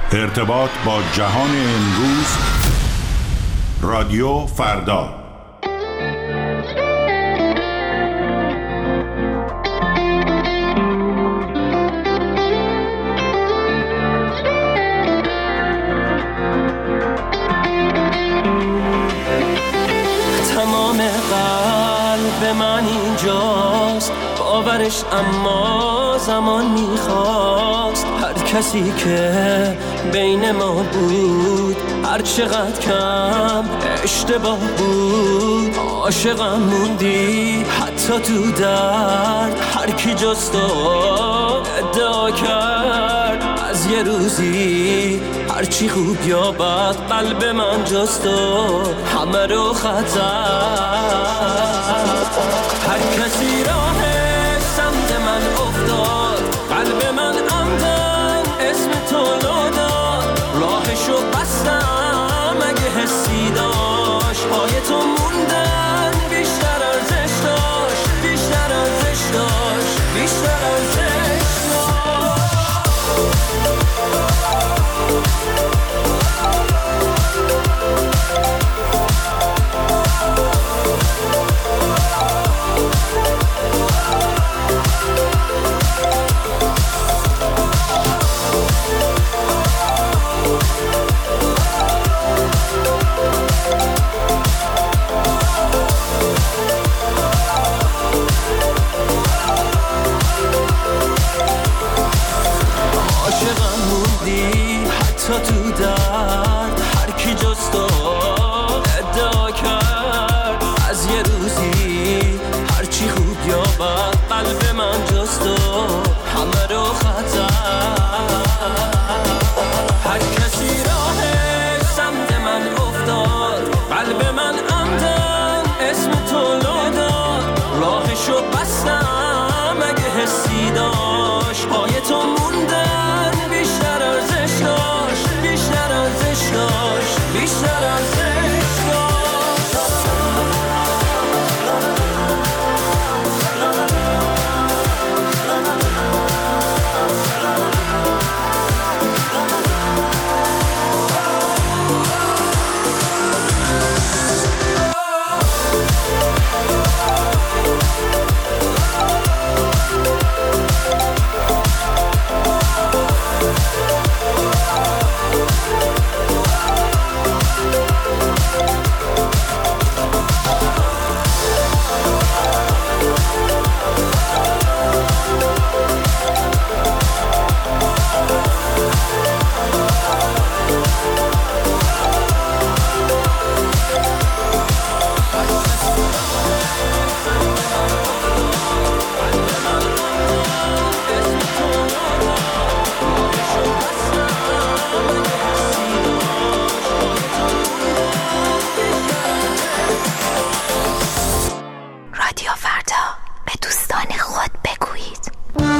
ارتباط با جهان امروز. رادیو فردا. تمام قلب من اینجاست، باورش اما زمان میخواست. هر کسی که بین ما بود، هر چقدر کم اشتباه بود، عاشقم موندی حتی تو درد. هر کی جز تو ادعا کرد از یه روزی هرچی خوب یا بد، قلب من جز تو همه رو خطر. هر کسی راهش سمت من افتاد، قلب من عمدن اسم تو لو داد. راهشو بستم اگه حسی داشت، پای تو موندن بیشتر ارزش داشت، بیشتر ارزش داشت، بیشتر ارزش داشت. عاشقم موندی حتی تو درد. هر کی جز تو ادعا کرد از یه روزی هرچی خوب یا بد، قلب من جز تو همه رو خطر. هر کسی راهش سمت من افتاد، قلب من عمدن اسم تو لو داد. راهشو بستم اگه حسی داشت، پای تو موندن بیشتر ارزش داشت، بیشتر ارزش داشت، بیشتر ارزش داشت. رادیو فردا، به دوستان خود بگویید.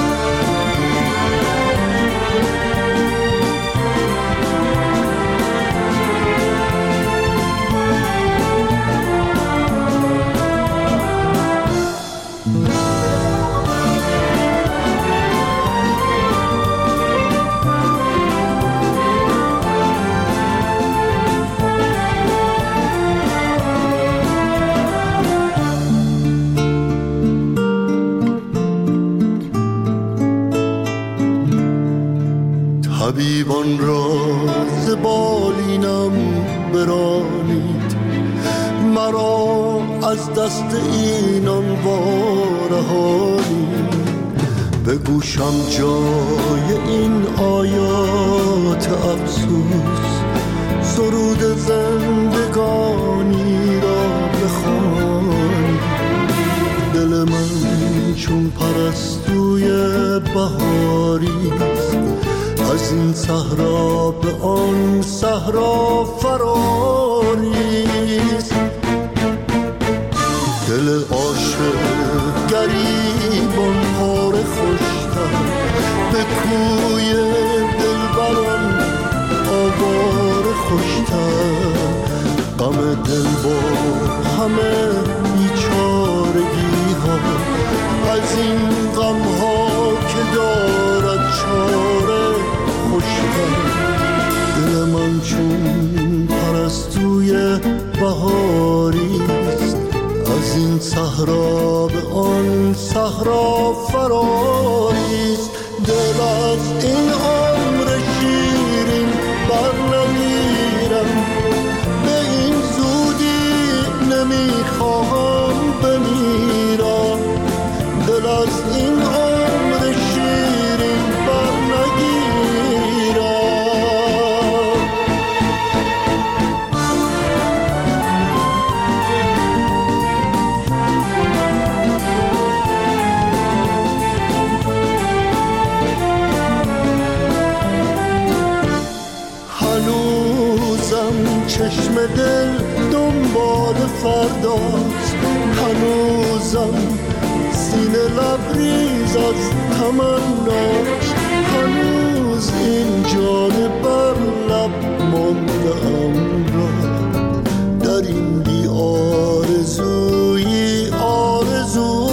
طبیبان را ز بالینم برانید، مرا از دست اینان وارهانید. به گوشم جای این آیات افسوس، سرود زندگانی را بخوانید. دل من چون پرستوی بهاریست، از این صحرا به آن صحرا فراریست. دل عاشق گریبان پاره خوشتر، به کوی دلبران آواره خوشتر. غم دل با همه بیچارگی ها، از این غم ها که دارد چاره خوشتر. جهان چون پرستوی بهاریست، از این صحرا به آن صحرا فراریست. دل از این عمر شیرین بر نمیرم، به این زودی نمیخواهم بمیرم. دل از این عمر شیرین بر نگیرم. هنوزم چشم دل دنبال فرداست، هنوزم سینه لبریز از تمناست، هنوز این جان بر لب مانده‌ام را در این بی آرزویی آرزو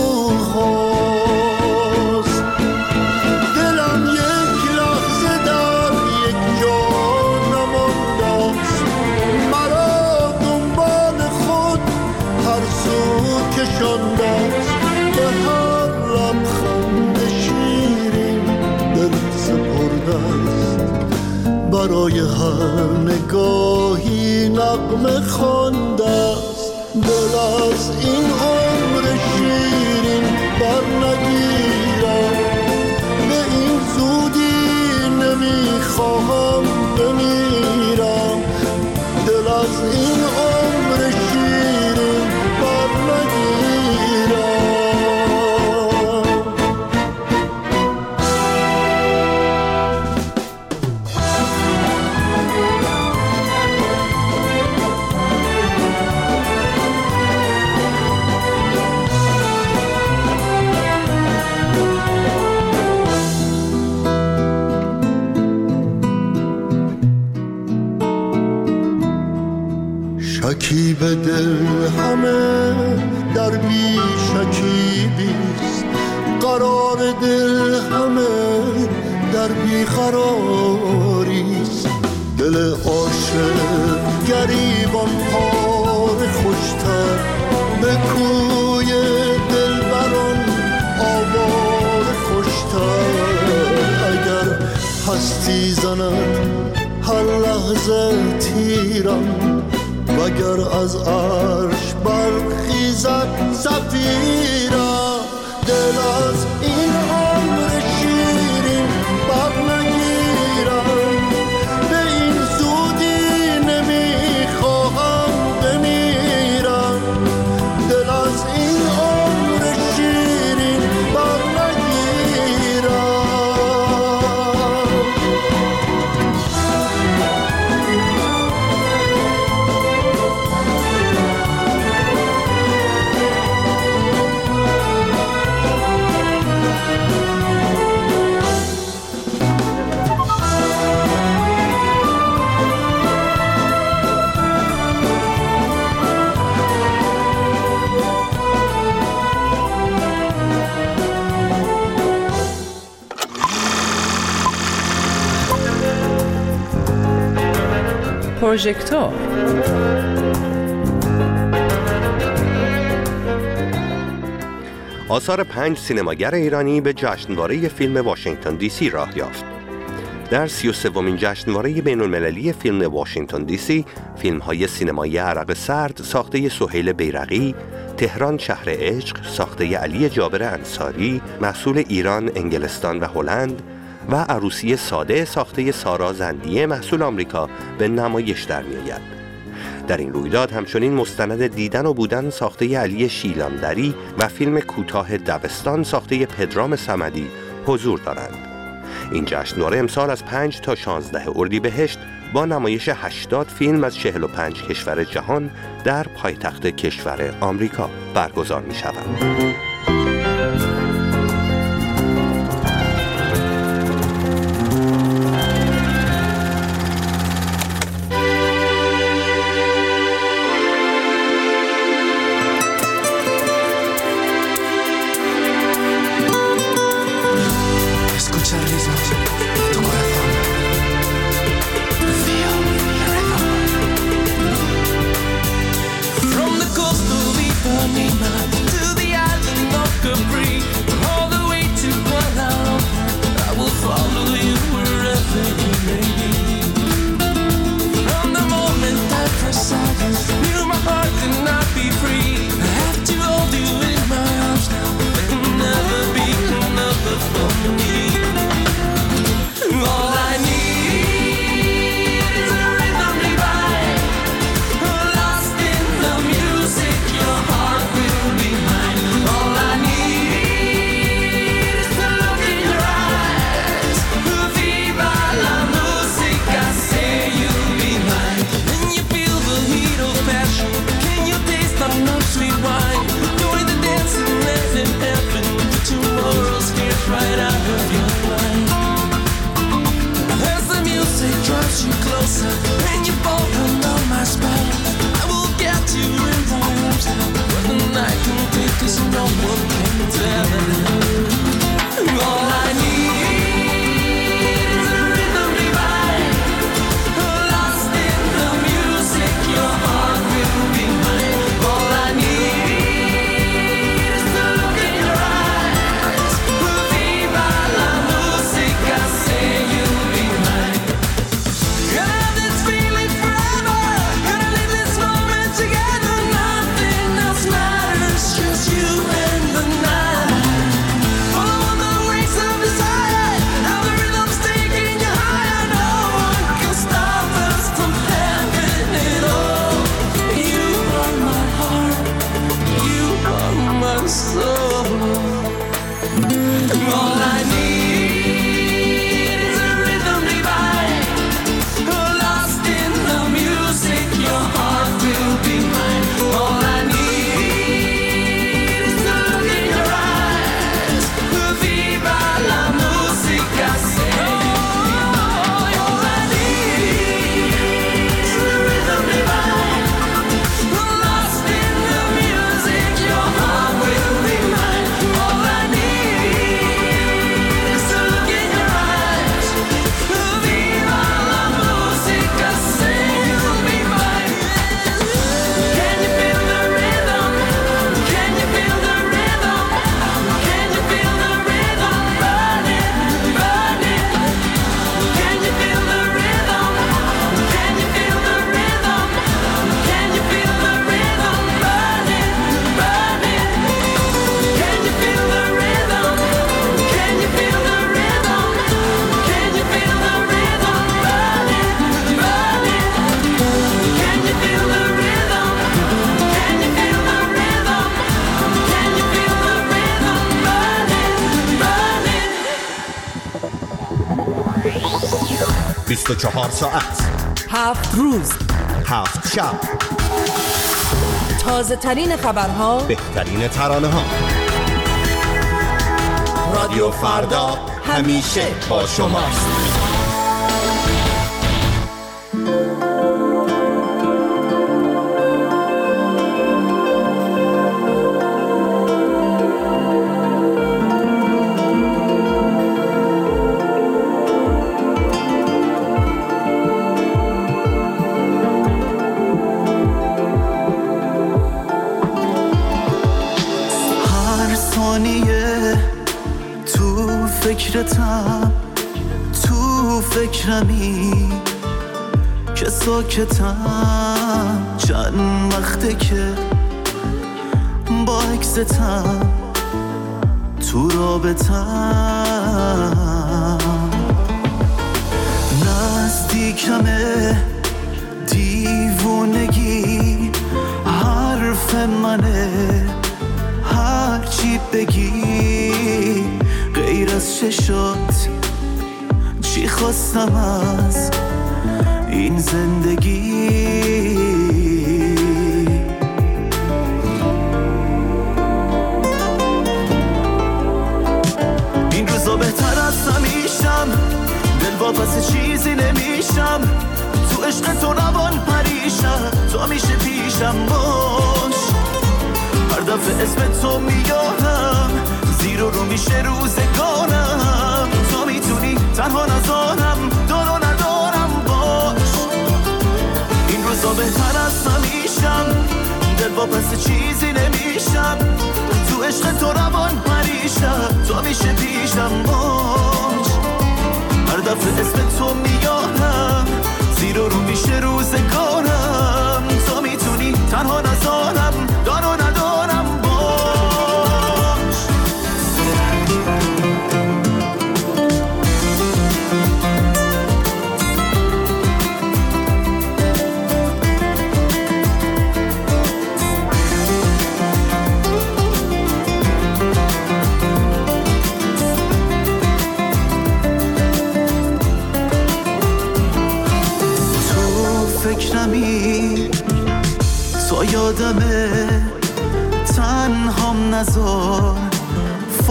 خواست. دلم یک لحظه در یک جا نمانده است، مرا دنبال خود هر سو کشانده است. به هر لبخند شیرین دل سپرده است، برای هر نگاهی نغمه خوانده است. دل از این عمر شیرین بر نگیرم، به این زودی نمیخواهم بمیرم. دل از این عمر شیرین بر نگیرم. شکیب دل همه در بی شکیبیست، قرار دل همه در بی قراریست. دل عاشق گریبان پاره خوشتر، به کوی دلبران آواره خوشتر. اگر هستی زند هر لحظه تیرم، وگر از عرش برخیزد صفیرم. دل از این عمر شیرین بر نگیرم، به این زودی نمیخواهم بمیرم. دل از این عمر شیرین بر نگیرم. پروژکتور. آثار 5 سینماگر ایرانی به جشنواره فیلم واشنگتن دی سی راه یافت. در 33مین جشنواره بین‌المللی فیلم واشنگتن دی سی، فیلم‌های سینمایی عرق سرد ساخته سهیل بیرقی، تهران شهر عشق ساخته علی جابر انصاری، محصول ایران، انگلستان و هلند، و عروسی ساده ساخته سارا زندیه محصول آمریکا به نمایش در می‌آید. در این رویداد همچنین مستند دیدن و بودن ساخته علی شیلاندری و فیلم کوتاه دبستان ساخته پدرام صمدی حضور دارند. این جشنواره امسال از 5 تا 16 اردیبهشت با نمایش 80 فیلم از 45 کشور جهان در پایتخت کشور آمریکا برگزار می‌شود. Tu corazón, feel touch you closer, and you fall under my spell. I will get you in my arms, but the night can be 'cause no one can tell. All I need is a rhythm divine, lost in the music. Your heart will be mine. All I need is to look in your eyes. Viva la musica, say you'll be mine. Gonna have this feeling forever. Gonna live this moment together. Nothing else matters, just you and the night. Follow the waves of desire. Now the rhythm's taking you higher. No one can stop us from having it all. You are my heart. You are my soul. All I need is a rhythm divine, lost in the music. Your heart will be mine. All I need is to look in your eyes. Viva la musica, say all I need is a rhythm divine, lost in the music. Your heart will be mine. All I need is to look in your eyes. Viva la musica, say you'll be mine. Can you feel the rhythm? Can you feel the rhythm? Can you feel the rhythm? Burning, burning. Can you feel the rhythm? Can you feel the rhythm? Can you feel the rhythm? Burning, burning. Can you feel the rhythm? Can you feel the rhythm? Can you feel the rhythm? Burning, burning. Can you feel the rhythm? Can you feel the rhythm? Can you feel the rhythm? Burning, burning. 24 ساعت 7 روز 7 شب تازه ترین خبرها، بهترین ترانه ها. رادیو فردا همیشه با شماست. هر ثانیه تو فکرتم، تو فکرمی که ساکتم. چند وقته که با عکستم تو رابطم. نزدیکمه دیوونگی، حرف منه هرچی بگی. غیر از چشات چی خواستم از این زندگی. این روزا بهتر از همیشم، دل واپس چیزی نمیشم. تو عشق تو روان پریشم، تو همیشه پیشم باش. هر دفعه اسم تو میارم، زیر و رو میشه روزگارم. تو میتونی تنها نذارم، دار و ندارم باش. این روزا بهتر از همیشم، دل واپس چیزی نمیشم. تو عشق تو روان پریشم، تو همیشه پیشم باش. هر دفعه اسم تو میارم، زیر و رو میشه روزگارم. تو میتونی تنها نذارم، دار و ندارم باش. فکرمی تا یادمه، تنهام نذار،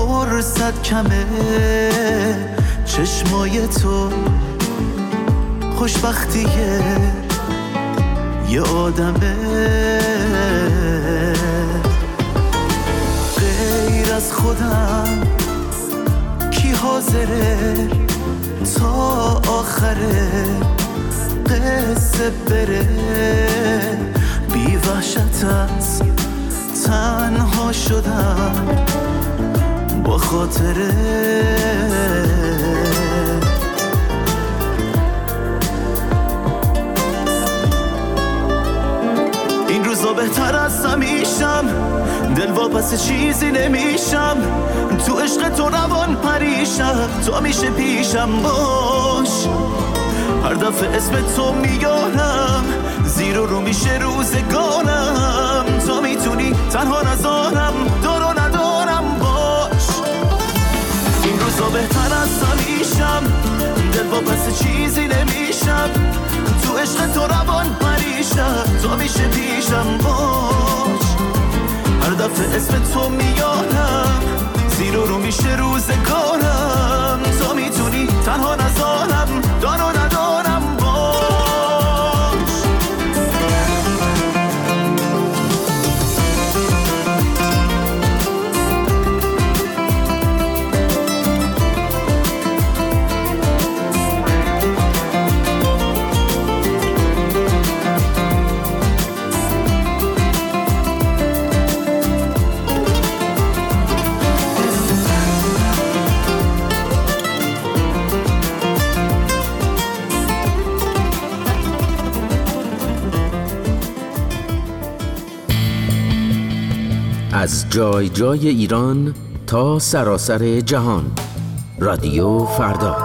فرصت کمه. چشمای تو خوشبختیه یه آدمه، غیر از خودم کی حاضره تا آخره قصه بره، بی وحشت از تنها شدم با خاطره. این روزا بهتر از همیشم، دل واپس چیزی نمیشم، تو عشق تو روان پریشم، تو میشه پیشم باش. هر دفعه اسم تو میارم زیر و رو میشه روزگارم، تو میتونی تنها نذارم، دارو ندارم باش. این روزا بهتر از همیشم، دل واپس چیزی نمیشم، تو عشق تو روان پریشم، تو میشه پیشم باش. هر دفعه اسم تو میارم زیر و رو میشه روزگارم، تو میتونی تنها نذارم، دارو ندارم باش. از جای جای ایران تا سراسر جهان، رادیو فردا.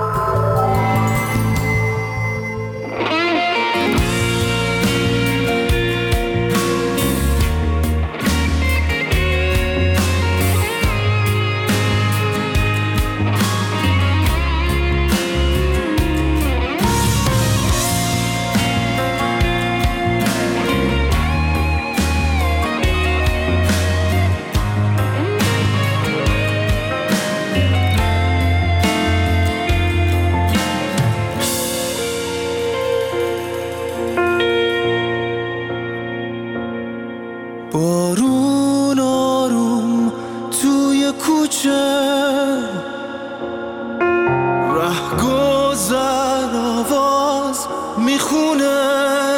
بارون آروم توی کوچه، رهگذر آواز میخونه،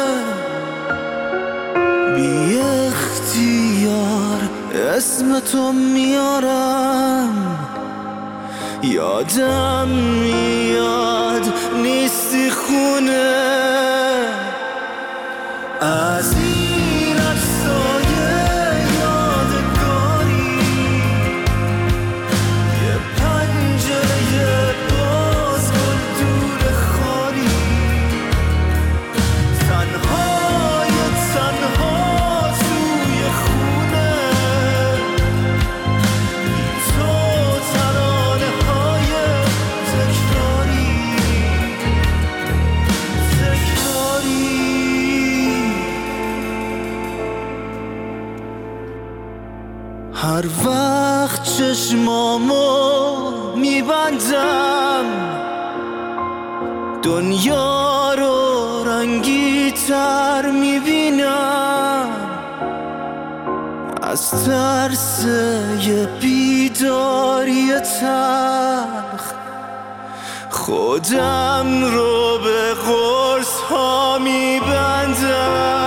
بی اختیار اسم تو میارم، یادم میاد نیستی خونه. از این عکسای یادگاری یه پنجره باز کن دور خالی، تنهای تنها توی خونه، بی تو ترانه های تکراری. هر وقت چشمامو میبندم دنیا رو رنگی تر میبینم، از ترس یه بیداری تلخ خودم رو به قرص ها میبندم.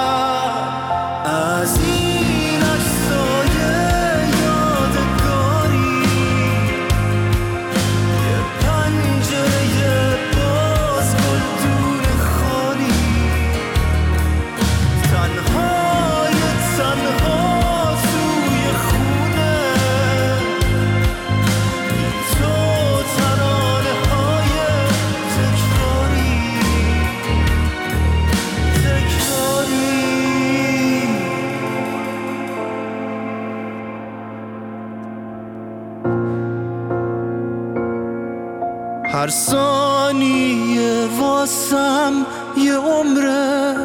از این عکسای یادگاری یه پنجره باز کن دور خالی، تنهای تنها توی خونه، بی تو ترانه های تکراری. هر ثانیه واسم یه عمره،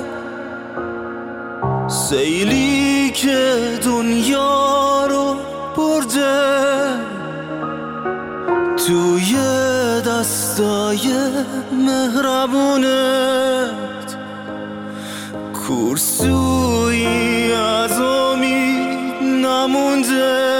سیلی که دنیا رو برده توی دست دستای مهربونت کورسویی از امید نمونده.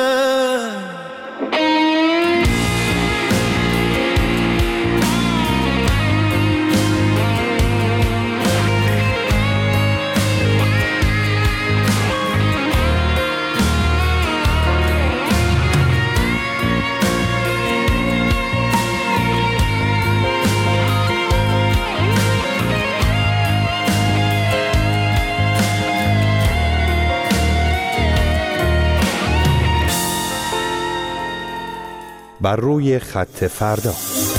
بر روی خط فردا.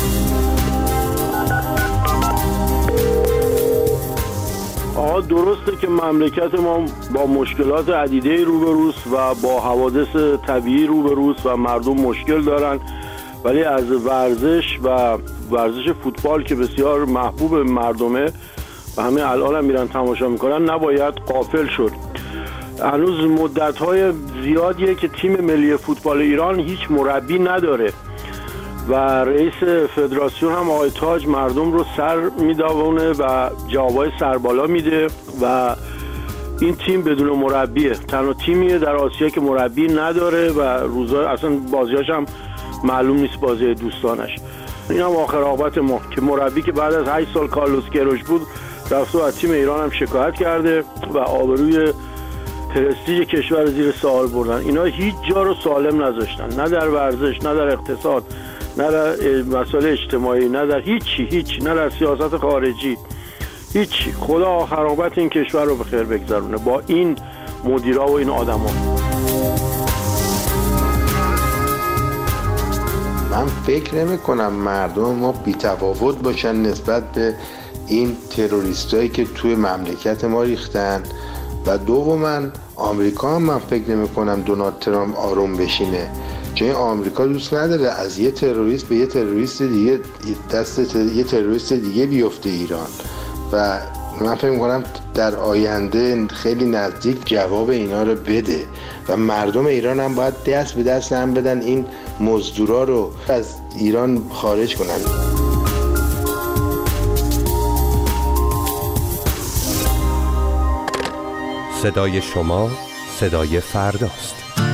درسته که مملکت ما با مشکلات عدیده روبروست و با حوادث طبیعی روبروست و مردم مشکل دارن، ولی از ورزش فوتبال که بسیار محبوب مردمه و همه الان هم میرن تماشا میکنن نباید غافل شد. هنوز مدت‌های زیادیه که تیم ملی فوتبال ایران هیچ مربی نداره و رئیس فدراسیون هم آقای تاج مردم رو سر میداونه و جوابای سربالا میده و این تیم بدون مربیه. تنها تیمیه در آسیا که مربی نداره و روزا اصلا بازیاش هم معلوم نیست بازی دوستانش. این هم آخر عاقبت ما که مربی که بعد از 8 سال کارلوس کیروش بود رفت و از تیم ایران هم شکایت کرده و آبروی پرستیژ کشور زیر سوال بردن. اینا هیچ جا رو سالم نذاشتن، نه در ورزش، نه در اقتصاد، نه در مسائل اجتماعی، نه در هیچی، نه در سیاست خارجی، هیچی. خدا آخر عاقبت این کشور رو به خیر بگذرونه با این مدیرا و این آدما. من فکر نمی کنم مردم ما بی‌تفاوت باشن نسبت به این تروریستایی که توی مملکت ما ریختن و دوما آمریکا هم من فکر نمی کنم دونالد ترامپ آروم بشینه، چون آمریکا دوست نداره از یه تروریست به یه تروریست دیگه دست یه تروریست دیگه بیفته ایران و من فکر می‌کنم در آینده خیلی نزدیک جواب اینا رو بده و مردم ایران هم باید دست به دست هم بدن این مزدورا رو از ایران خارج کنن. صدای شما صدای فرداست.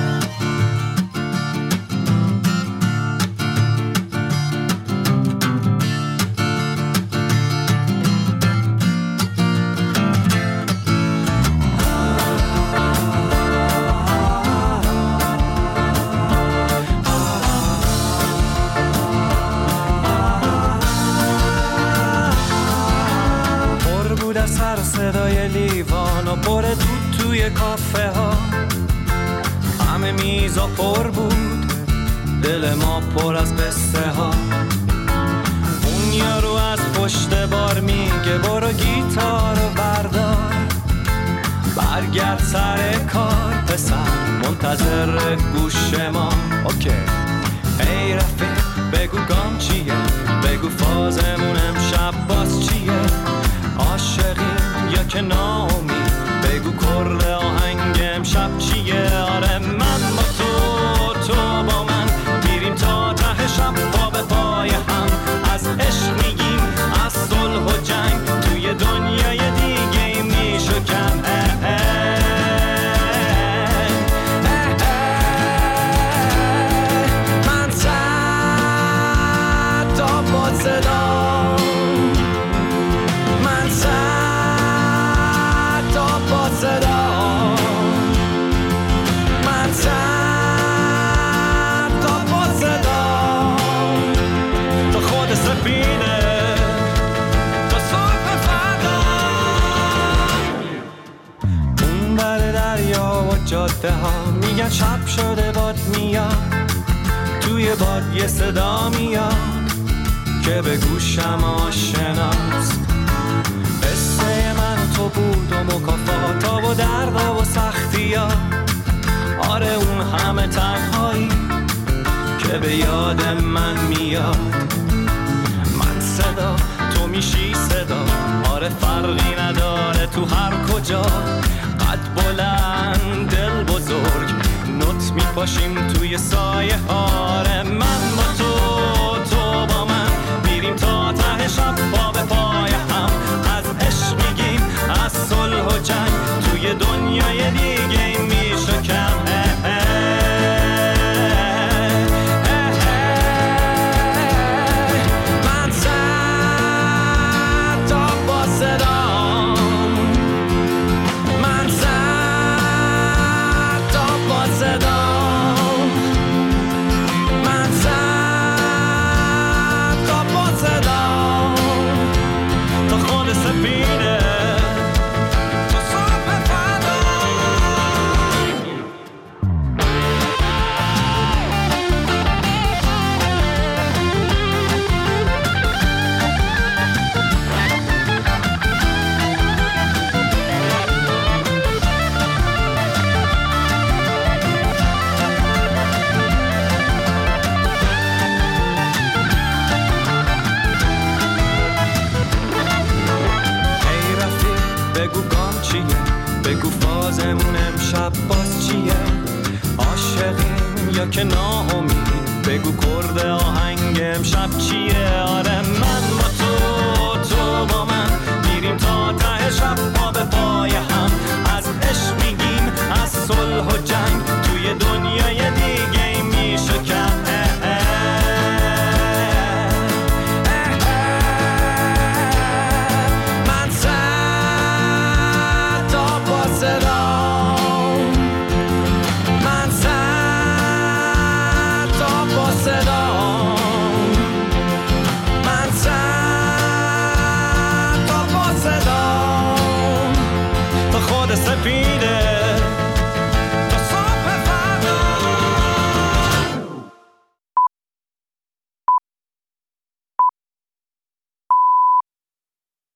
سر صدای لیوان و پر دود توی کافه ها، همه میزا پر بود، دل ما پر از قصه ها. اون یارو از پشت بار میگه برو گیتارو بردار، برگرد سر کار پسر منتظر گوش ما. اوکی ای رفیق بگو گام چیه، بگو فازمون امشب باز چیه، عاشقیم یا که ناامید، بگو کل آهنگ امشب چیه. آره من با تو با من میریم تا ته شب پا به پای هم، از عشق میگیم از صلح و جنگ، توی دنیای دیگه میشکن. من صد تا با صدا، من صد تا با صدا، من صد تا با صدا، تا خود سفینه تا صبح فردا. اون بر دریا و جاده ها میگن شب شده باد میاد، توی باد یه صدا میاد که به گوشم آشناست. قصه من تو بود و مکافاتا و دردا و سختی ها، آره اون همه تنهایی که به یاد من میاد. من صدا تو میشی صدا، آره فرقی نداره تو هر کجا، قد بلند دل بزرگ نوت میپاشیم توی سایه ها. آره من با تو با من میریم میریم تا ته شب پا به پای هم، از عشق میگیم از صلح و جنگ، توی دنیای دیگه میشه کم. من صد تا با صدام، من صد تا با صدام، من صد تا با صدام، تا خود سپیده تا صبح فردا. بگو گام چیه، بگو فازمون امشب باز چیه، عاشقیم یا که ناامید، بگو کرد آهنگ امشب چیه. آره من با تو، تو با من، میریم تا ته شب پا به پای هم، از عشق میگیم از صلح و جنگ، توی دنیای دیگه میشه کم. من صد تا با صدام، من صد تا با صدام، تا خود سپیده